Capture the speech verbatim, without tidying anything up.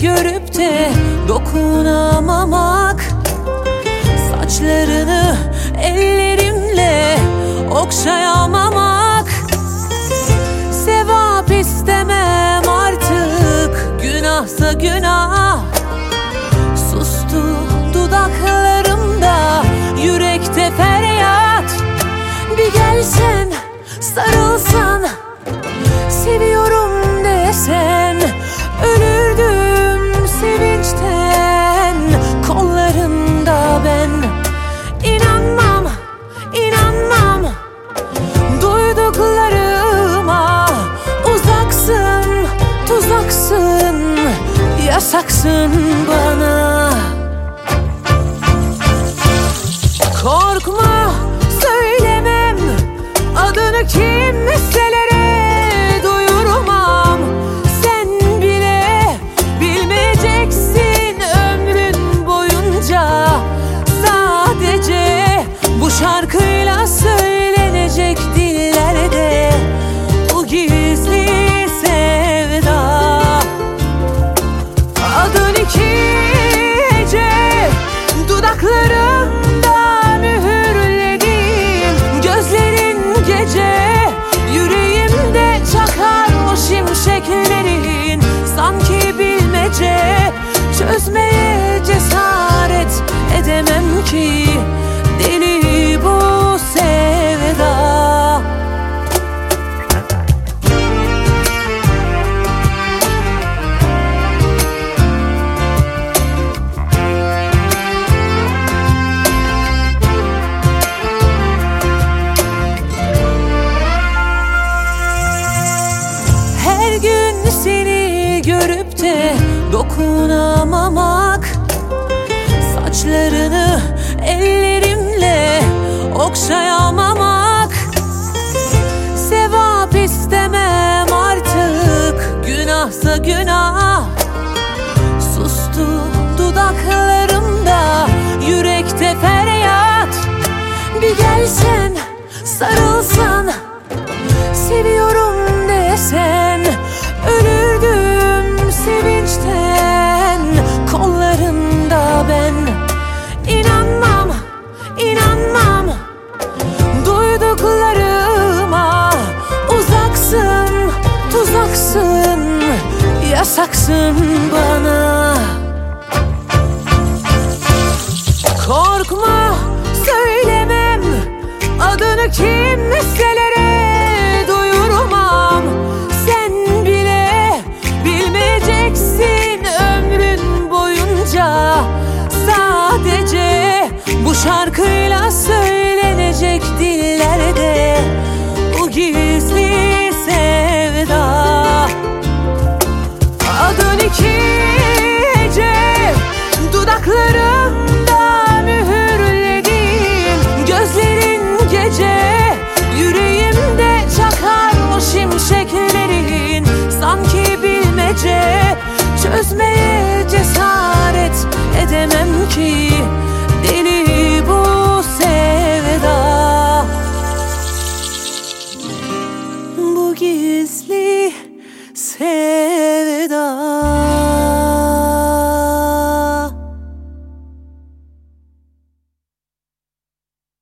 görüp de dokunamamak, saçlarını ellerimle okşayamamak. Sevap istemem artık, günahsa günah. Sustu dudaklarımda, yürekte feryat. Bir gelsen, sarılsan, seviyorum desen, ölürdüm sevinçten kollarında ben. İnanmam, inanmam duyduklarıma. Uzaksın, tuzaksın, yasaksın bana. Korkma, söylemem adını kimselere duyurmam. Sen bile bilmeyeceksin ömrün boyunca. Sadece bu şarkıyla söylenecek dillerde bu gizli sevda. Adın iki hece dudaklarımda mühürledim. Gözlerin gece yüreğimde çakar o şimşeklerin. Sanki bilmece, çözmeye cesaret edemem ki. Deli bu sevda. Her gün seni görüp de dokunamamak, saçlarını ellerimle okşayamamak. Sevap istemem artık, günahsa günah. Sustu dudaklarımda, yürekte feryat. Bir gelsen, sarılsan, seviyorum desen, ölürdüm sevinçten kollarında ben. İnanmam, inanmam duyduklarıma. Uzaksın, tuzaksın, yasaksın bana. Korkma, söylemem adını kimselere duyurmam. Sen bile bilmeyeceksin ömrün boyunca. Sadece bu şarkıyla söylenecek dillerde bu gizli sevda. Adın iki hece dudaklarımda mühürledim. Gözlerin gece yüreğimde çakar o şimşeklerin. Sanki bilmece, çözmeye cesaret edemem ki. Deli bu sevda. Bu gizli sevda.